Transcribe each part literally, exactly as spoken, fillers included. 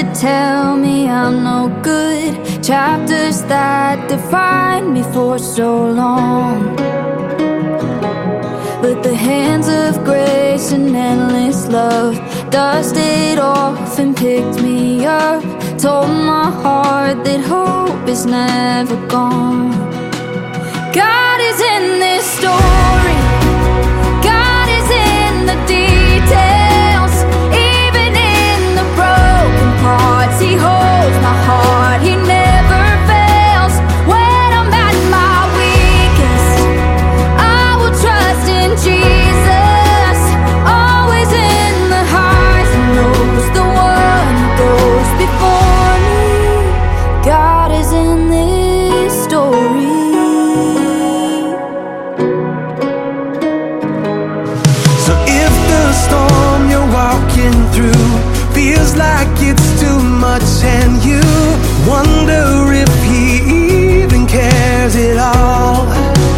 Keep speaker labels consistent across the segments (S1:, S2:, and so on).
S1: that tell me I'm no good, chapters that define me for so long. But the hands of grace and endless love dusted off and picked me up, told my heart that hope is never gone. God is in this story, God is in the details, even in the broken parts. He holds my heart, He never fails. When I'm at my weakest, I will trust in Jesus. Always in the highs and lows, the one who goes before me. God is in this story.
S2: Through feels like it's too much and you wonder if He even cares at all.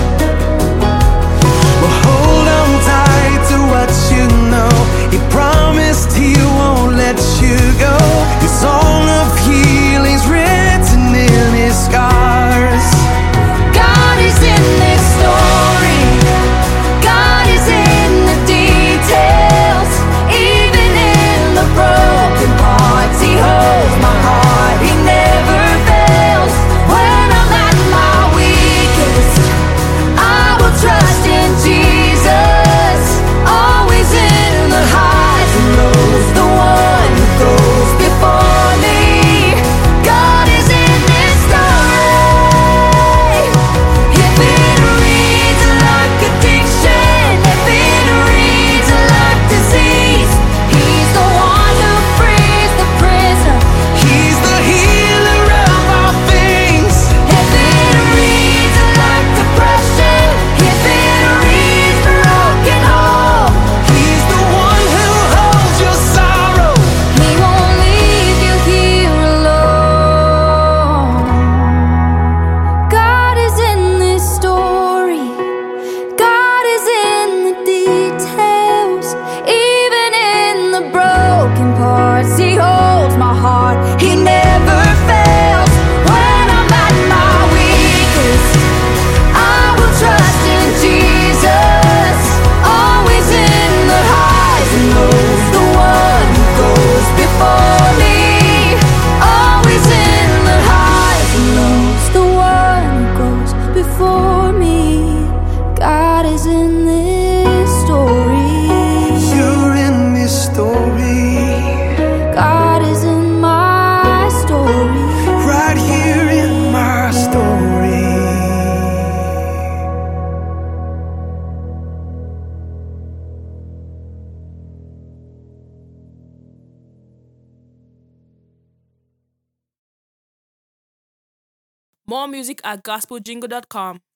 S2: Well, hold on tight to what you know. He promised He won't let you go. His song of healing's written in His scars.
S1: God is in this story, God is in the details, even in the broken parts. He holds my heart, He never fails. When I'm at my weakest, I will trust in Jesus. Always in the highs and lows, the one who goes before me. God is in this story. If it reads like addiction, if it reads like disease, He's the one who frees the prisoner.
S2: He's the healer of all things.
S1: If it reads like depression, if it reads broken home,
S2: He's the one who holds your sorrow.
S1: He won't leave you here alone. God is in this story, God is in the details, even in the broken parts. He holds my heart, He never fails. When I'm at my weakest, I will trust in Jesus. Always in the highs and lows, the one who goes before me. Always in the highs and lows, the one who goes before me. God is in this story,
S2: You're in this story,
S1: God is in my story.
S2: right here in my story.
S3: More music at gospel jingle dot com.